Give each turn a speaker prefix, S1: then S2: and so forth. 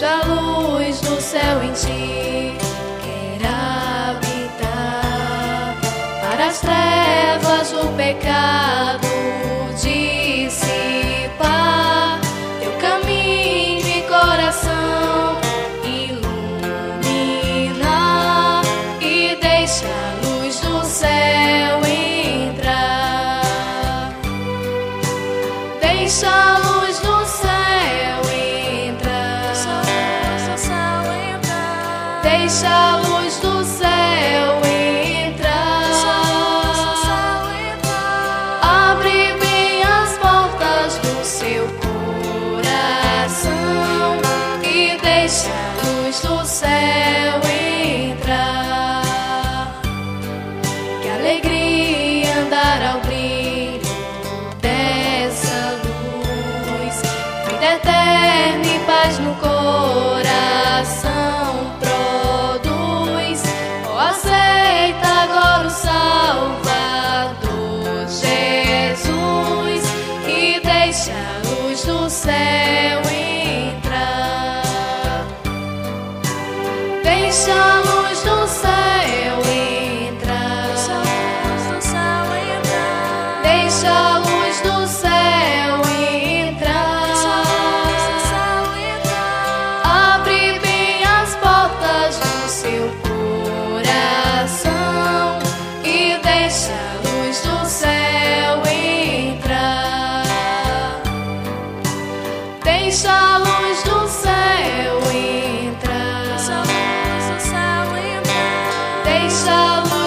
S1: Deixa a luz do céu em ti, quer habitar, para as trevas do pecado dissipar, teu caminho e coração iluminar, e deixa a luz do céu entrar. Deixa a luz do céu entrar. Deixa a luz do céu entrar. Abre bem as portas do seu coração e deixa a luz do céu entrar. Que alegria andar ao brilho dessa luz, vida eterna e paz no coração produz. Oh, aceita agora o Salvador Jesus e deixa a luz do céu entrar. Deixa a luz do céu entrar. Deixa a luz do céu entrar. Abre bem as portas do seu coração e deixa a luz do céu entrar. Deixa a luz do céu entrar. Deixa a luz